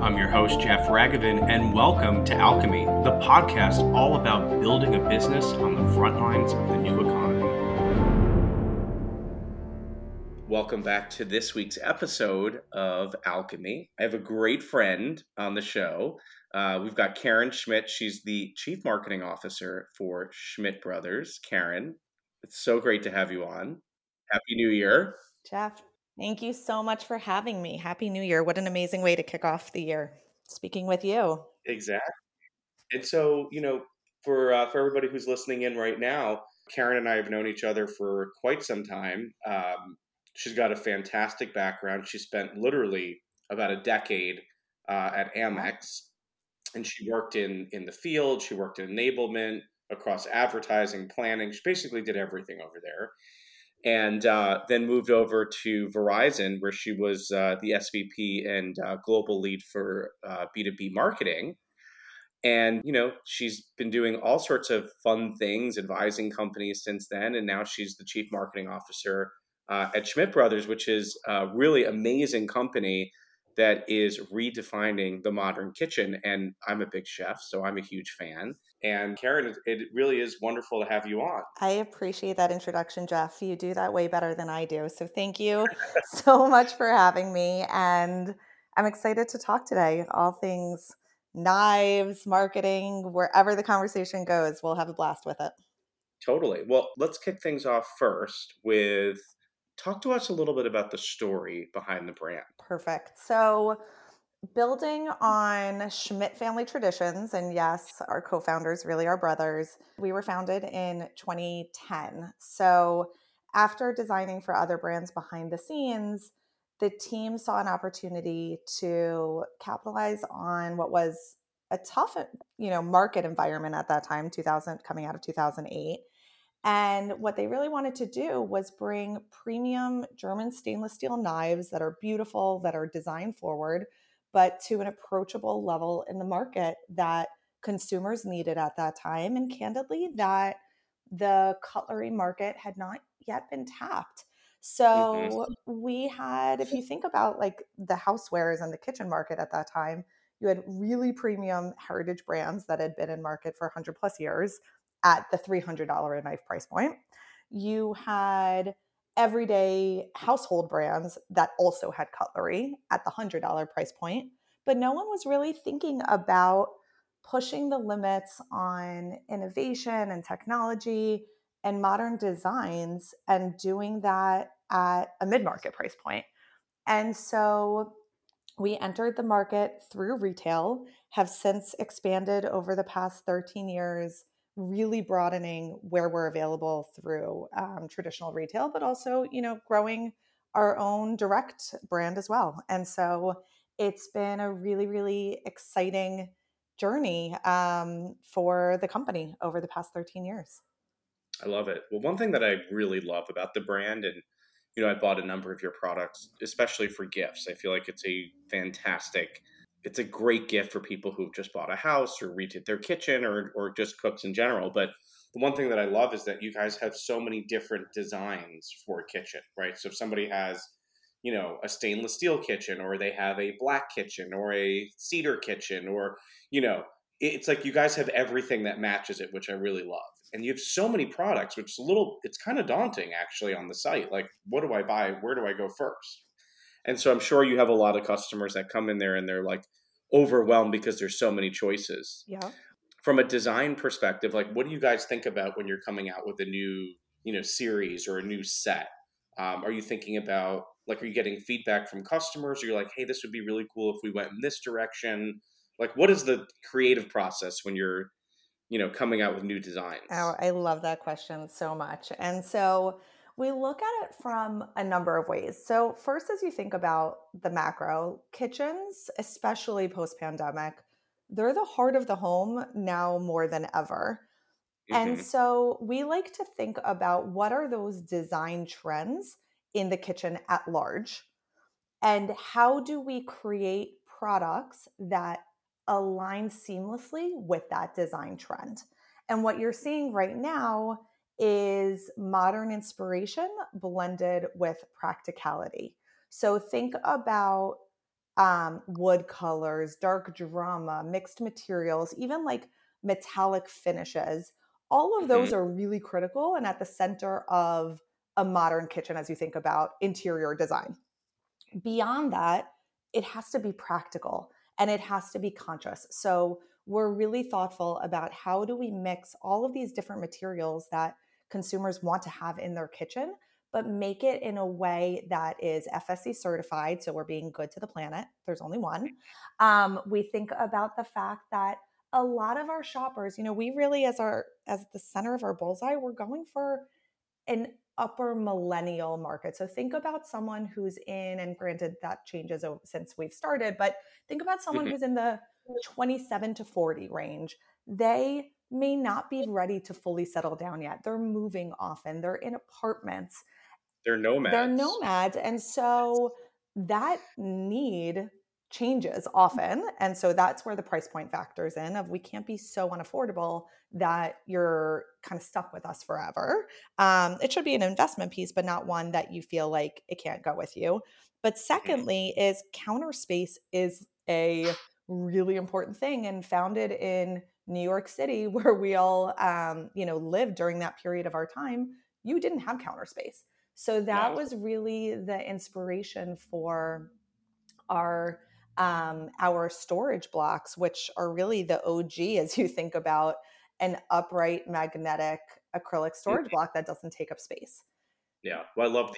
I'm your host, Jeff Ragavin, and welcome to Alchemy, the podcast all about building a business on the front lines of the new economy. Welcome back to this week's episode of Alchemy. I have a great friend on the show. We've got Karen Schmidt. She's the Chief Marketing Officer for Schmidt Brothers. Karen, it's so great to have you on. Happy New Year. Jeff, thank you so much for having me. Happy New Year. What an amazing way to kick off the year. Speaking with you. Exactly. And so, for everybody who's listening in right now, Karen and I have known each other for quite some time. She's got a fantastic background. She spent literally about a decade at Amex, and she worked in the field. She worked in enablement across advertising, planning. She basically did everything over there. And then moved over to Verizon, where she was the SVP and global lead for B2B marketing. And, she's been doing all sorts of fun things, advising companies since then. And now she's the chief marketing officer at Schmidt Brothers, which is a really amazing company that is redefining the modern kitchen. And I'm a big chef, so I'm a huge fan. And Karen, it really is wonderful to have you on. I appreciate that introduction, Jeff. You do that way better than I do. So thank you so much for having me. And I'm excited to talk today. All things knives, marketing, wherever the conversation goes, we'll have a blast with it. Totally. Well, let's kick things off first with talk to us a little bit about the story behind the brand. Perfect. So building on Schmidt family traditions, and yes, our co-founders really are brothers. We were founded in 2010. So after designing for other brands behind the scenes, the team saw an opportunity to capitalize on what was a tough, market environment at that time, 2000, coming out of 2008. And what they really wanted to do was bring premium German stainless steel knives that are beautiful, that are design forward, but to an approachable level in the market that consumers needed at that time. And candidly, that the cutlery market had not yet been tapped. So we had, if you think about like the housewares and the kitchen market at that time, you had really premium heritage brands that had been in market for 100 plus years at the $300 a knife price point. You had everyday household brands that also had cutlery at the $100 price point, but no one was really thinking about pushing the limits on innovation and technology and modern designs and doing that at a mid-market price point. And so we entered the market through retail, have since expanded over the past 13 years, really broadening where we're available through traditional retail, but also, growing our own direct brand as well. And so it's been a really, really exciting journey for the company over the past 13 years. I love it. Well, one thing that I really love about the brand, and I bought a number of your products, especially for gifts. I feel like it's a great gift for people who've just bought a house or redid their kitchen or just cooks in general. But the one thing that I love is that you guys have so many different designs for a kitchen, right? So if somebody has, a stainless steel kitchen, or they have a black kitchen or a cedar kitchen, or, it's like you guys have everything that matches it, which I really love. And you have so many products, which is it's kind of daunting actually on the site. Like, what do I buy? Where do I go first? And so I'm sure you have a lot of customers that come in there and they're like overwhelmed because there's so many choices. Yeah. From a design perspective, like, what do you guys think about when you're coming out with a new, series or a new set? Are you thinking about, like, are you getting feedback from customers? Or you're like, hey, this would be really cool if we went in this direction. Like, what is the creative process when you're, coming out with new designs? Oh, I love that question so much. And so we look at it from a number of ways. So, first, as you think about the macro, kitchens, especially post pandemic, they're the heart of the home now more than ever. And Hmm. so we like to think about what are those design trends in the kitchen at large, and how do we create products that align seamlessly with that design trend? And what you're seeing right now is modern inspiration blended with practicality. So think about wood colors, dark drama, mixed materials, even like metallic finishes. All of Hmm. those are really critical and at the center of a modern kitchen as you think about interior design. Beyond that, it has to be practical and it has to be conscious. So we're really thoughtful about how do we mix all of these different materials that consumers want to have in their kitchen, but make it in a way that is FSC certified. So we're being good to the planet. There's only one. We think about the fact that a lot of our shoppers, we really as the center of our bullseye, we're going for an upper millennial market. So think about someone who's in, and granted that changes since we've started, but think about someone Hmm. who's in the 27 to 40 range. They may not be ready to fully settle down yet. They're moving often, they're in apartments, They're they're nomads. nomads. And so that need changes often. And so that's where the price point factors in of we can't be so unaffordable that you're kind of stuck with us forever. It should be an investment piece, but not one that you feel like it can't go with you. But Hmm. secondly, is counter space is a really important thing and founded in New York City, where we all lived during that period of our time. You didn't have counter space. So that No. was really the inspiration for our our storage blocks, which are really the OG as you think about an upright magnetic acrylic storage Mhm. block that doesn't take up space. Yeah. Well, I love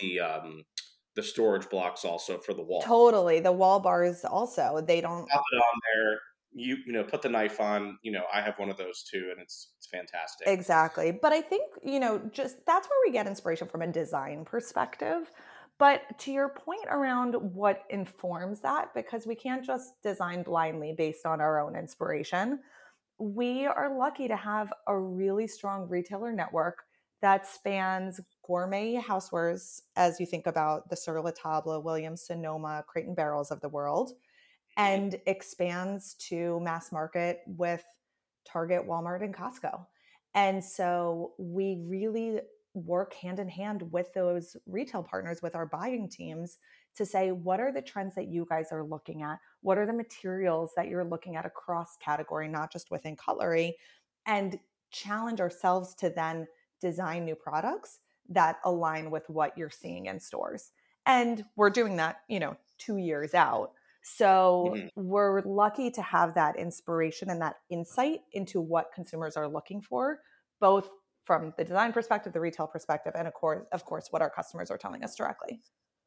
the storage blocks also for the wall. Totally. The wall bars also, they don't. Pop it on there. You put the knife on. I have one of those too, and it's fantastic. Exactly. But I think, just that's where we get inspiration from a design perspective. But to your point around what informs that, because we can't just design blindly based on our own inspiration, we are lucky to have a really strong retailer network that spans gourmet housewares, as you think about the Sur La Table, Williams Sonoma, Crate and Barrels of the world, Mhm. and expands to mass market with Target, Walmart, and Costco. And so we really work hand in hand with those retail partners, with our buying teams to say, what are the trends that you guys are looking at? What are the materials that you're looking at across category, not just within cutlery? And challenge ourselves to then design new products that align with what you're seeing in stores. And we're doing that, 2 years out. So Mhm. we're lucky to have that inspiration and that insight into what consumers are looking for, both from the design perspective, the retail perspective, and of course, what our customers are telling us directly.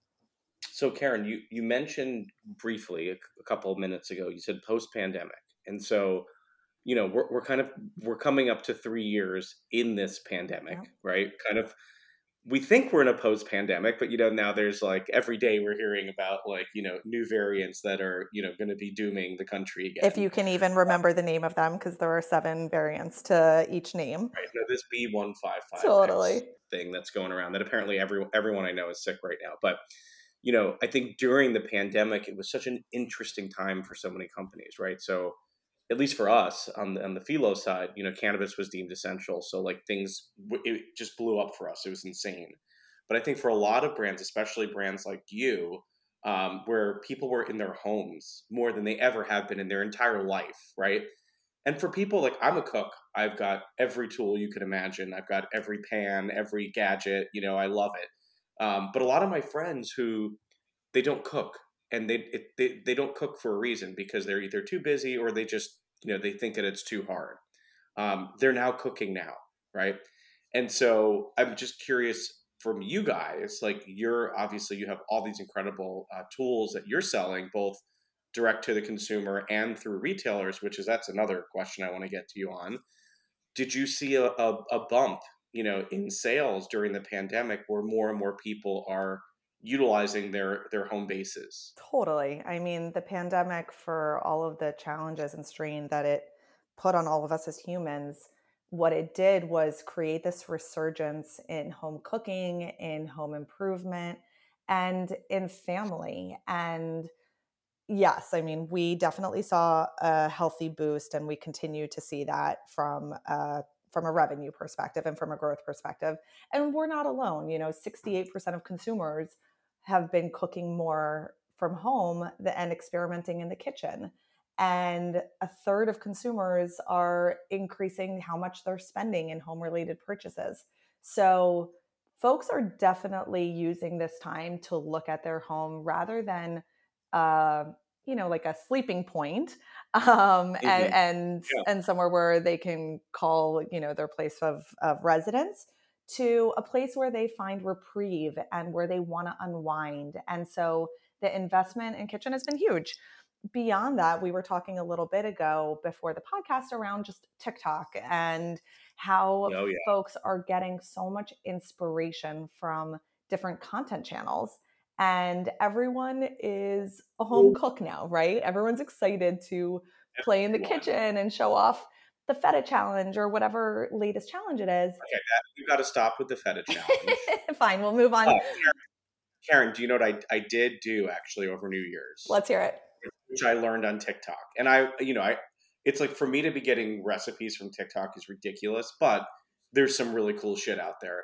So, Karen, you mentioned briefly a couple of minutes ago. You said post pandemic, and so we're coming up to 3 years in this pandemic, Yeah. right? Kind of we think we're in a post pandemic, but now there's like every day we're hearing about like new variants that are going to be dooming the country If again. you can even remember the name of them, because there are 7 variants to each name. Right? This B155X Totally. thing that's going around that apparently everyone I know is sick right now. But I think during the pandemic, it was such an interesting time for so many companies, right? So at least for us on the philo side, cannabis was deemed essential. So like it just blew up for us. It was insane. But I think for a lot of brands, especially brands like you, where people were in their homes more than they ever have been in their entire life, right? And for people like I'm a cook, I've got every tool you could imagine. I've got every pan, every gadget. I love it. But a lot of my friends who they don't cook, and they don't cook for a reason because they're either too busy or they just they think that it's too hard. They're now cooking now, right? And so I'm just curious from you guys, like you have all these incredible tools that you're selling, both direct to the consumer and through retailers, that's another question I want to get to you on. Did you see a bump, in sales during the pandemic where more and more people are utilizing their home bases? Totally. I mean, the pandemic, for all of the challenges and strain that it put on all of us as humans, what it did was create this resurgence in home cooking, in home improvement, and in family. And yes, I mean, we definitely saw a healthy boost, and we continue to see that from a revenue perspective and from a growth perspective. And we're not alone. 68% of consumers have been cooking more from home and experimenting in the kitchen. And a third of consumers are increasing how much they're spending in home related purchases. So folks are definitely using this time to look at their home rather than, uh, like a sleeping point, Mhm. Yeah. and somewhere where they can call, their place of residence, to a place where they find reprieve and where they want to unwind. And so the investment in kitchen has been huge. Beyond that, we were talking a little bit ago before the podcast around just TikTok and how Oh, yeah. folks are getting so much inspiration from different content channels. And everyone is a home cook now, right? Everyone's excited to play in the Everyone. kitchen and show off the feta challenge or whatever latest challenge it is. Okay, we've got to stop with the feta challenge. Fine, we'll move on. Karen, do you know what I did do actually over New Year's, Let's hear it. which I learned on TikTok? And it's like for me to be getting recipes from TikTok is ridiculous, but there's some really cool shit out there.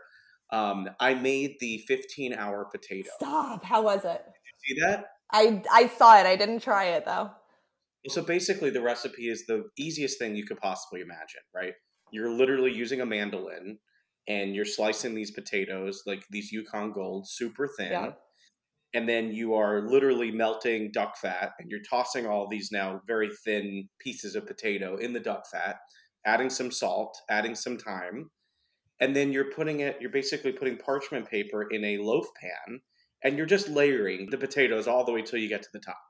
I made the 15-hour potato. Stop. How was it? See that? I saw it. I didn't try it though. So basically, the recipe is the easiest thing you could possibly imagine, right? You're literally using a mandolin and you're slicing these potatoes, like these Yukon Gold, super Yeah. thin. And then you are literally melting duck fat and you're tossing all these now very thin pieces of potato in the duck fat, adding some salt, adding some thyme. And then you're basically putting parchment paper in a loaf pan and you're just layering the potatoes all the way till you get to the top.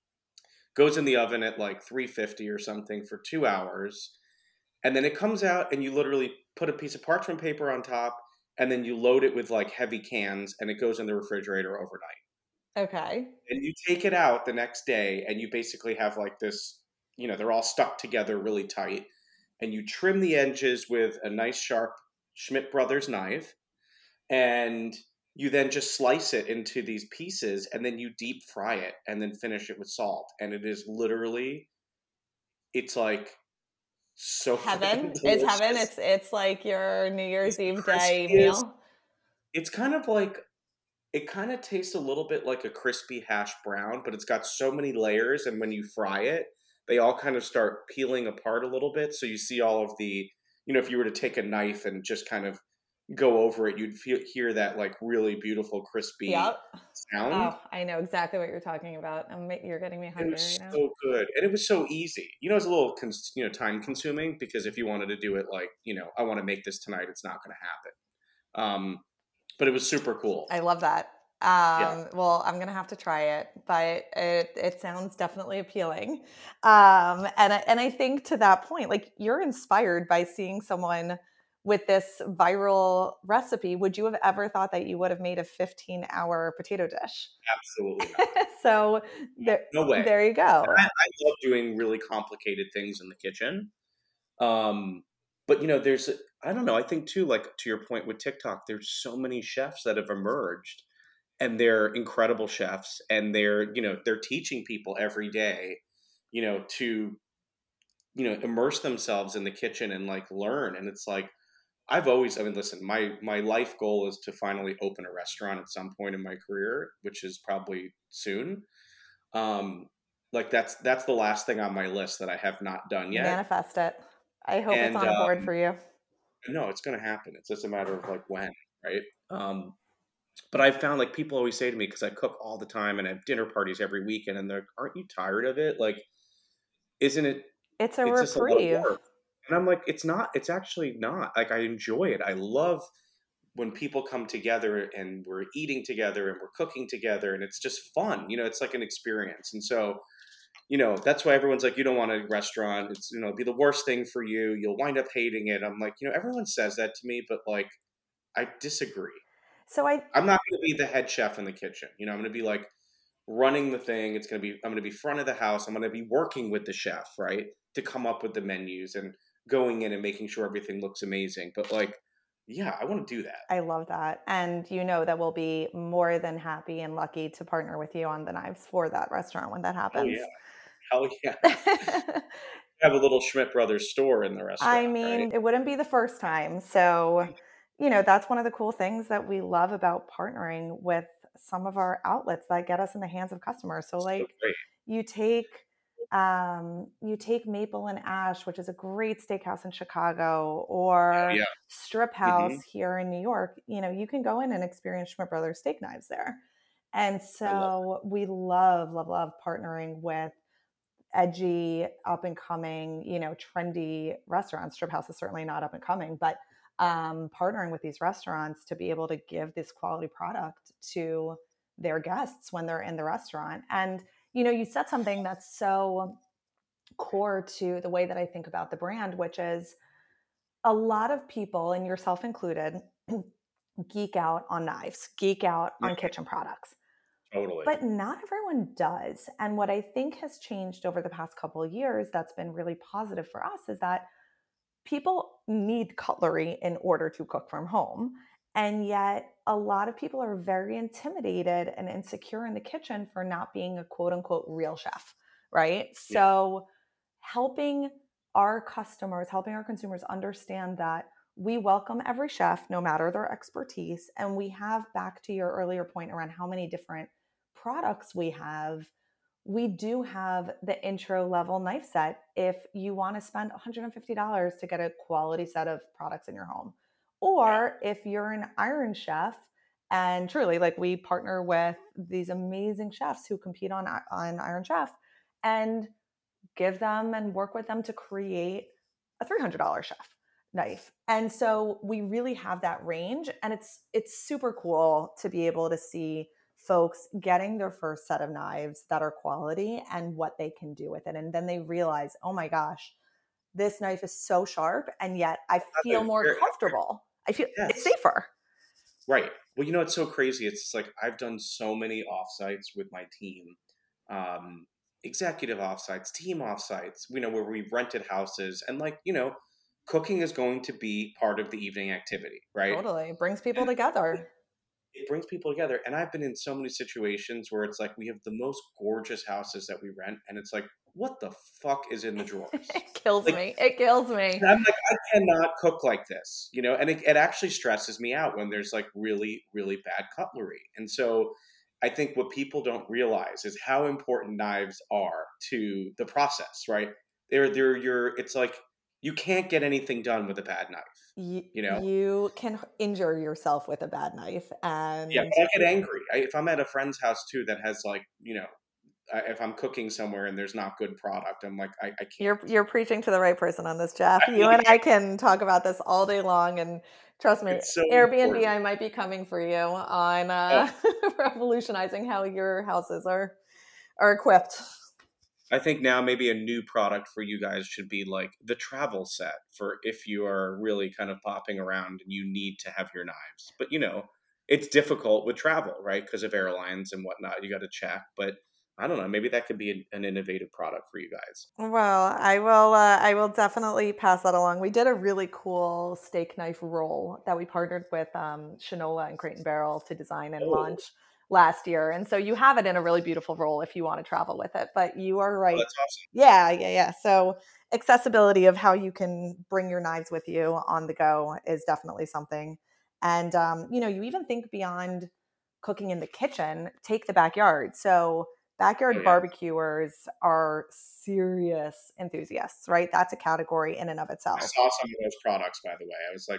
Goes in the oven at like 350 or something for 2 hours. And then it comes out and you literally put a piece of parchment paper on top and then you load it with like heavy cans and it goes in the refrigerator overnight. Okay. And you take it out the next day and you basically have like this, they're all stuck together really tight. And you trim the edges with a nice sharp Schmidt Brothers knife. And you then just slice it into these pieces and then you deep fry it and then finish it with salt. And it is literally, it's like so Heaven. freaking It's heaven. delicious. It's like your New It's Year's the Eve day crispiest. meal. It's kind of like, it kind of tastes a little bit like a crispy hash brown, but it's got so many layers. And when you fry it, they all kind of start peeling apart a little bit. So you see all of the, if you were to take a knife and just kind of go over it, you'd hear that like really beautiful, crispy Yep. sound. Oh, I know exactly what you're talking about. You're getting me It hungry was right now. so good, and it was so easy. It's a little time consuming because if you wanted to do it like I want to make this tonight, it's not going to happen. But it was super cool. I love that. Yeah, Well, I'm gonna have to try it, but it sounds definitely appealing. And I think to that point, like you're inspired by seeing someone with this viral recipe. Would you have ever thought that you would have made a 15-hour potato dish? absolutely not. So there, No way. there you go. I love doing really complicated things in the kitchen. But there's I don't know. I think too, like to your point with TikTok, there's so many chefs that have emerged, and they're incredible chefs, and they're teaching people every day, to immerse themselves in the kitchen and like learn. And it's like I mean, listen, my life goal is to finally open a restaurant at some point in my career, which is probably soon. Um, like that's the last thing on my list that I have not done yet. Manifest it. I hope it's And on a board for you. no, it's going to happen. It's just a matter of like when, right? Um, but I found like people always say to me because I cook all the time and I have dinner parties every weekend, and they're like, "Aren't you tired of it? Like, isn't it? It's a It's just a lot of reprieve. work." And I'm like, "It's not. It's actually not. Like, I enjoy it. I love when people come together and we're eating together and we're cooking together, and it's just fun. It's like an experience. And so." That's why everyone's like, you don't want a restaurant. It's, it'd be the worst thing for you. You'll wind up hating it. I'm like, everyone says that to me, but like, I disagree. So I I'm not going to be the head chef in the kitchen. I'm going to be like running the thing. I'm going to be front of the house. I'm going to be working with the chef, right? To come up with the menus and going in and making sure everything looks amazing. But like, yeah, I want to do that. I love that. And you know that we'll be more than happy and lucky to partner with you on the knives for that restaurant when that Oh happens. yeah. Hell yeah. Have a little Schmidt Brothers store in the I restaurant, right? mean, it wouldn't be the first time. So, that's one of the cool things that we love about partnering with some of our outlets that get us in the hands of customers. So So like great. you take you take Maple and Ash, which is a great steakhouse in Chicago, Oh or yeah. Strip Hmm. House here in New York. You know, you can go in and experience Schmidt Brothers steak knives there. And I love so we love, love, love partnering with edgy, up and coming, you know, trendy restaurants. Strip House is certainly not up and coming, but partnering with these restaurants to be able to give this quality product to their guests when they're in the restaurant. And, you know, you said something that's so core to the way that I think about the brand, which is a lot of people, and yourself included, geek out on knives, geek out it. on kitchen products. Totally. But not everyone does. And what I think has changed over the past couple of years that's been really positive for us is that people need cutlery in order to cook from home. And yet, a lot of people are very intimidated and insecure in the kitchen for not being a quote unquote real chef, right? Yeah. So, helping our customers, helping our consumers understand that we welcome every chef, no matter their expertise. And we have, back to your earlier point around how many different products we do have the intro level knife set if you want to spend $150 to get a quality set of products in your home. Yeah. Or if you're an Iron Chef, and truly, like, we partner with these amazing chefs who compete on Iron Chef and give them and work with them to create a $300 chef knife. And so we really have that range, and it's super cool to be able to see folks getting their first set of knives that are quality and what they can do with it. And then they realize, oh my gosh, this knife is so sharp, and yet I feel That's more very- comfortable. I feel it's Yes. safer. Right. Well, you know, it's so crazy. It's just like I've done so many offsites with my team, um, executive offsites, team offsites, you know, where we've rented houses and like, you know, cooking is going to be part of the evening activity, right? Totally. It brings people And together. it brings people together. And I've been in so many situations where it's like we have the most gorgeous houses that we rent, and it's like, what the fuck is in the drawers? It kills Like, me. It kills me. and I'm like, I cannot cook like this, you know, and it actually stresses me out when there's like really, really bad cutlery. And so I think what people don't realize is how important knives are to the process, right? They're your, it's like you can't get anything done with a bad knife, you know? You can injure yourself with a bad knife, Yeah, and but I get angry. If I'm at a friend's house too that has like, you know, if I'm cooking somewhere and there's not good product, I'm like, I can't. you're preaching to the right person on this, Jeff. I You really and I can talk about this all day long, and trust me, It's so Airbnb, important. I might be coming for you on Oh, revolutionizing how your houses are equipped. I think now maybe a new product for you guys should be like the travel set for if you are really kind of popping around and you need to have your knives. But you know, it's difficult with travel, right? Because of airlines and whatnot. You got to check. But I don't know. Maybe that could be an innovative product for you guys. Well, I will definitely pass that along. We did a really cool steak knife roll that we partnered with Shinola and Crate and Barrel to design and Oh, launch last year. And so you have it in a really beautiful roll if you want to travel with it. But you are oh, right. that's awesome. Yeah, yeah, yeah. So accessibility of how you can bring your knives with you on the go is definitely something. And you know, you even think beyond cooking in the kitchen, take the backyard. So Oh backyard yeah. barbecuers are serious enthusiasts, right? That's a category in and of I itself. saw some of those products, by the way. I was like,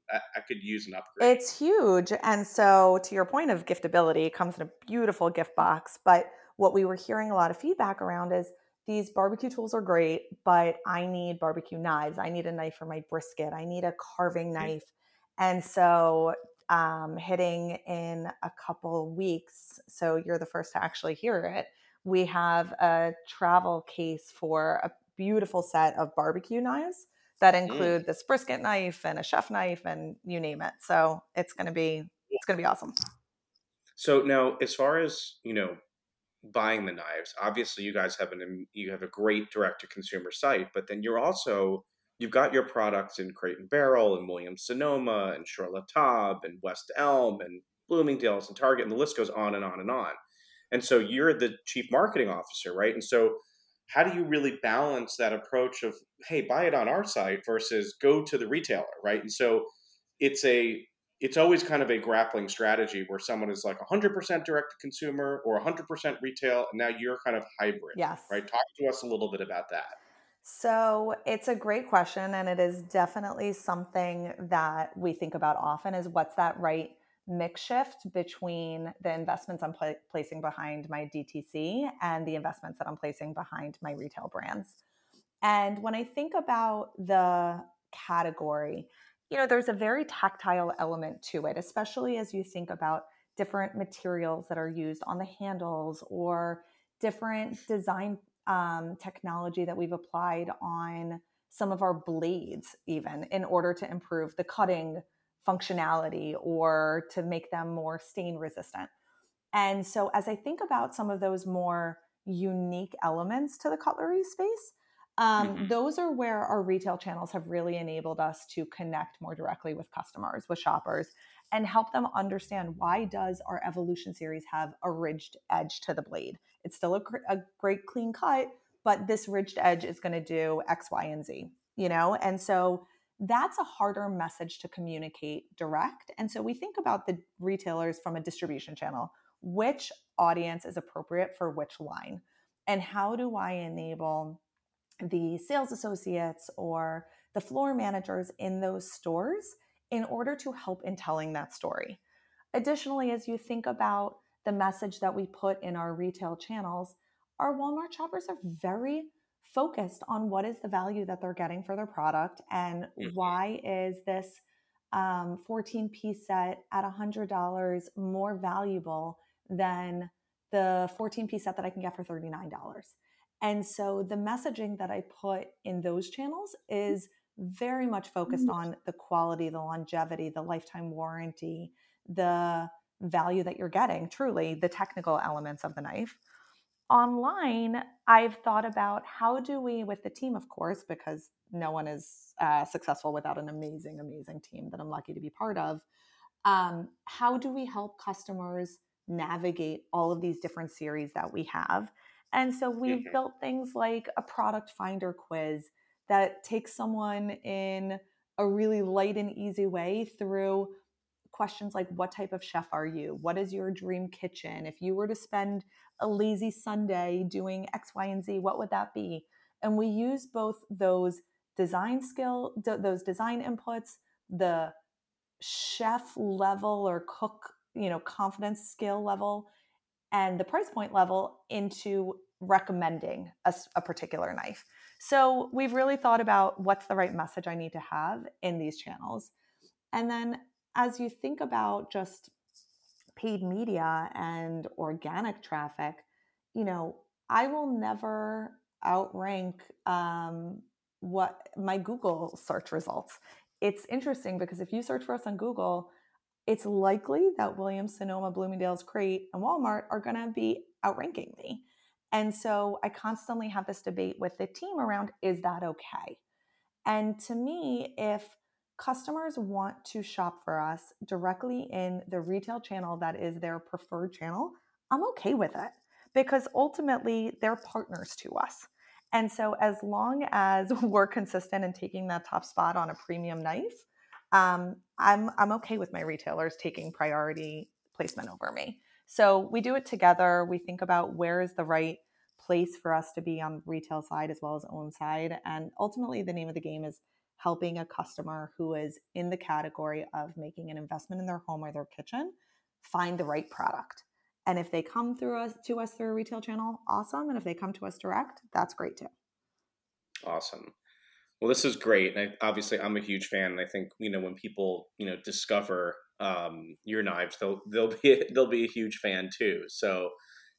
I could use an upgrade. It's huge. And so, to your point of giftability, it comes in a beautiful gift box. But what we were hearing a lot of feedback around is these barbecue tools are great, but I need barbecue knives. I need a knife for my brisket. I need a carving Yeah. knife. And so, hitting in a couple weeks, so you're the first to actually hear it, we have a travel case for a beautiful set of barbecue knives that Mm. include this brisket knife and a chef knife and you name it. So it's gonna be awesome. So now, as far as you know, buying the knives. Obviously, you guys have you have a great direct to consumer site, but then you've got your products in Crate and Barrel and Williams Sonoma and Charlotte Taub and West Elm and Bloomingdale's and Target, and the list goes on and on and on. And so you're the chief marketing officer, right? And so how do you really balance that approach of, hey, buy it on our site versus go to the retailer, right? And so it's a, it's always kind of a grappling strategy where someone is like 100% direct to consumer or 100% retail, and now you're kind of hybrid, Yes. right? Talk to us a little bit about that. So it's a great question, and it is definitely something that we think about often is what's that right mix shift between the investments I'm placing behind my DTC and the investments that I'm placing behind my retail brands. And when I think about the category, there's a very tactile element to it, especially as you think about different materials that are used on the handles or different design technology that we've applied on some of our blades, even in order to improve the cutting functionality or to make them more stain resistant. And so, as I think about some of those more unique elements to the cutlery space, Hmm. those are where our retail channels have really enabled us to connect more directly with customers, with shoppers, and help them understand why does our Evolution series have a ridged edge to the blade. It's still a great clean cut, but this ridged edge is going to do X, Y, and Z. And so that's a harder message to communicate direct. And so we think about the retailers from a distribution channel. Which audience is appropriate for which line? And how do I enable the sales associates or the floor managers in those stores in order to help in telling that story? Additionally, as you think about the message that we put in our retail channels, our Walmart shoppers are very focused on what is the value that they're getting for their product and why is this 14-piece set at $100 more valuable than the 14-piece set that I can get for $39. And so the messaging that I put in those channels is very much focused on the quality, the longevity, the lifetime warranty, the value that you're getting, truly, the technical elements of the knife. Online, I've thought about how do we, with the team, of course, because no one is successful without an amazing, amazing team that I'm lucky to be part of. How do we help customers navigate all of these different series that we have? And so we've Hmm. built things like a product finder quiz that takes someone in a really light and easy way through questions like what type of chef are you? What is your dream kitchen? If you were to spend a lazy Sunday doing X, Y, and Z, what would that be? And we use both those those design inputs, the chef level or cook, confidence skill level, and the price point level into recommending a particular knife. So we've really thought about what's the right message I need to have in these channels. And then as you think about just paid media and organic traffic, I will never outrank what my Google search results. It's interesting because if you search for us on Google, it's likely that Williams, Sonoma, Bloomingdale's, Crate, and Walmart are going to be outranking me. And so I constantly have this debate with the team around, is that okay? And to me, if customers want to shop for us directly in the retail channel that is their preferred channel, I'm okay with it because ultimately they're partners to us. And so as long as we're consistent in taking that top spot on a premium knife, I'm okay with my retailers taking priority placement over me. So we do it together. We think about where is the right place for us to be on retail side as well as own side. And ultimately, the name of the game is helping a customer who is in the category of making an investment in their home or their kitchen find the right product. And if they come to us through a retail channel, awesome. And if they come to us direct, that's great too. Awesome. Well, this is great. And obviously, I'm a huge fan. And I think when people discover your knives, they'll be a huge fan too. So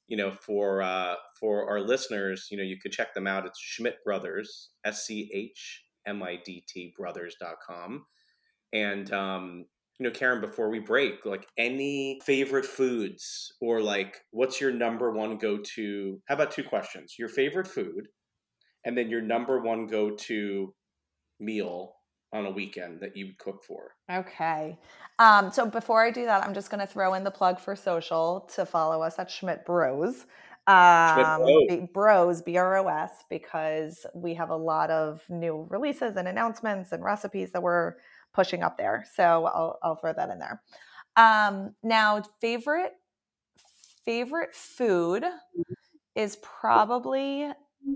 for our listeners, you could check them out. It's Schmidt Brothers, SCHMIDT Brothers.com. And Karen, before we break, like any favorite foods or like what's your number one go to? How about two questions? Your favorite food, and then your number one go to meal on a weekend that you would cook for. Okay. So before I do that, I'm just going to throw in the plug for social to follow us at Schmidt Bros. Schmidt Bros. Bros, BROS, because we have a lot of new releases and announcements and recipes that we're pushing up there. So I'll throw that in there. Now, favorite food is probably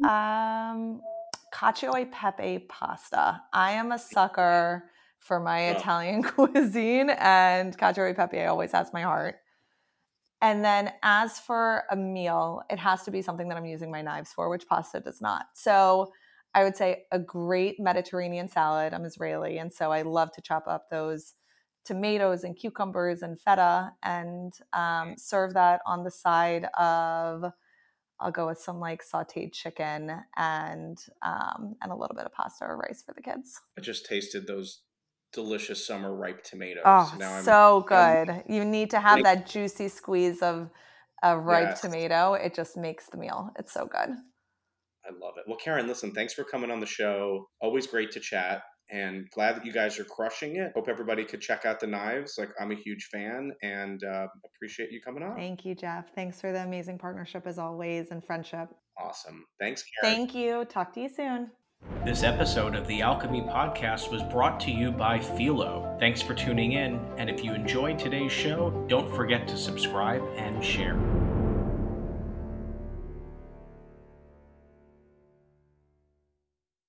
cacio e pepe pasta. I am a sucker for my Italian cuisine, and cacio e pepe always has my heart. And then as for a meal, it has to be something that I'm using my knives for, which pasta does not. So I would say a great Mediterranean salad. I'm Israeli, and so I love to chop up those tomatoes and cucumbers and feta and serve that on the side of, I'll go with some like sauteed chicken and a little bit of pasta or rice for the kids. I just tasted those delicious summer ripe tomatoes. Oh, so good. You need to have that juicy squeeze of a ripe tomato. It just makes the meal. It's so good. I love it. Well, Karen, listen, thanks for coming on the show. Always great to chat, and glad that you guys are crushing it. Hope everybody could check out the knives. Like, I'm a huge fan, and appreciate you coming on. Thank you, Jeff. Thanks for the amazing partnership as always and friendship. Awesome. Thanks, Karen. Thank you. Talk to you soon. This episode of the Alchemy Podcast was brought to you by Philo. Thanks for tuning in, and if you enjoyed today's show, don't forget to subscribe and share.